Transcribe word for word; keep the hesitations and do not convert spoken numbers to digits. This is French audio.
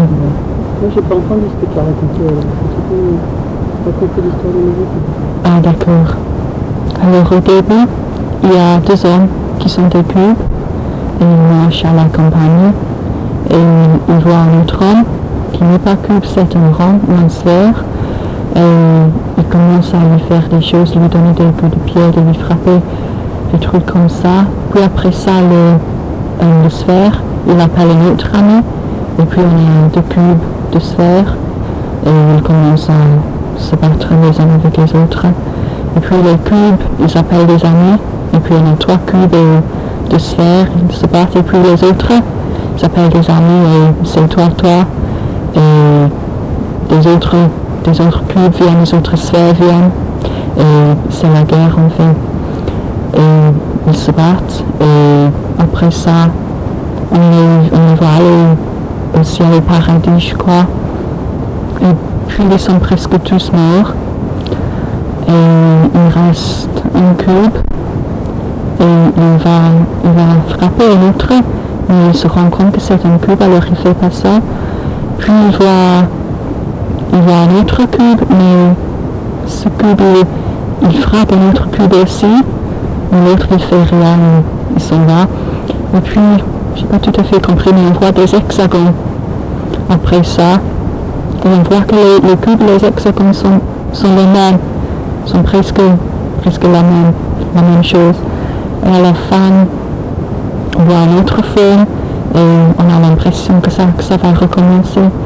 Moi, j'ai pas entendu ce que tu as raconté. Tu as compris l'histoire de mes études. Ah, d'accord. Alors, au début, il y a deux hommes qui sont des cubes et ils marchent à la campagne et ils voient un autre homme qui n'est pas cube, c'est un rond ou une sphère et ils commencent à lui faire des choses, lui donner des coups de pied, de lui frapper, des trucs comme ça. Puis après ça, le, euh, le sphère, il appelle un autre ami et puis on a deux cubes de sphère et ils commencent à se battre les uns avec les autres. Et puis les cubes, ils appellent des amis. Et puis on a trois cubes de, de sphères, ils se battent. Et puis les autres, ils appellent des amis et c'est toi, toi. Et des autres, des autres cubes viennent, des autres sphères viennent. Et c'est la guerre en fait. Et ils se battent. Et après ça, on les, on les voit aller au ciel au paradis, je crois. Et puis ils sont presque tous morts. Et il reste un cube et il va, il va frapper l'autre, mais il se rend compte que c'est un cube, alors il fait pas ça. Puis il voit, il voit un autre cube, mais ce cube, il, il frappe un autre cube aussi, mais l'autre il fait rien, il s'en va. Et puis, j'ai pas tout à fait compris, mais on voit des hexagones après ça. Et on voit que les, les cubes, les hexagones sont, sont les mêmes. sont presque, presque la même, la même chose. Et à la fin, on voit une autre forme et on a l'impression que ça, que ça va recommencer.